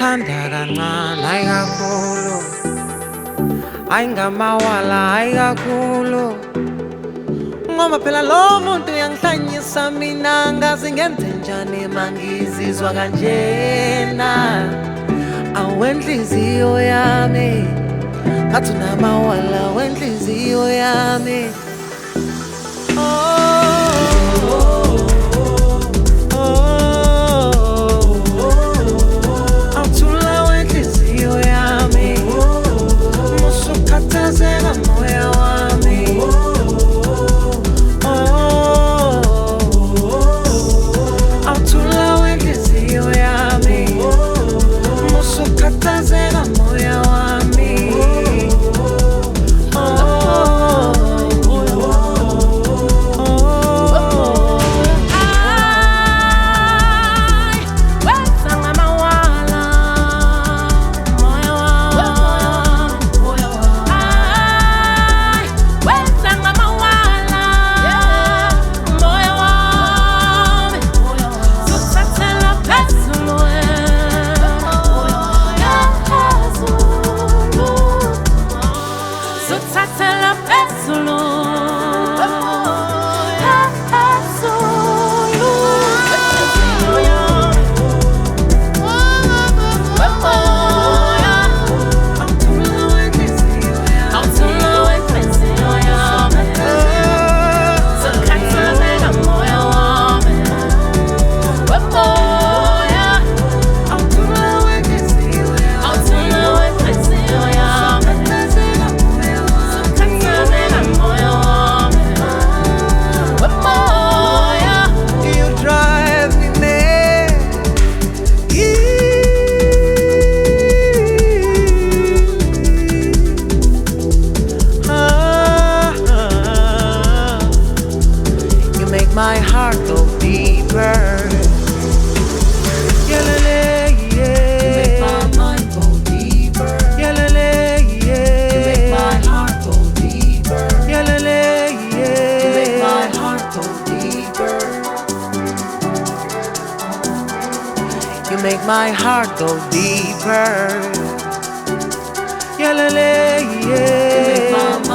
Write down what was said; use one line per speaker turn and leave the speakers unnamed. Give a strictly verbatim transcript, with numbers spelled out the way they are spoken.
Ngikuthanda kancane hayi kakhulu, hayi ngamawala hayi kakhulu, ngoba phela lo muntu uyangihlanyisa mina ngazi ngenze njani mangizizwa kanjena. Awenhliziyo yami ngathi unamawala wenhliziyo yami. My heart go deeper. Yeah, yeah. You make my mind go deeper. Yeah, yeah. You make my heart go deeper. Yeah, yeah. You make my heart go deeper. You make my heart go deeper. Yeah, yeah. You make my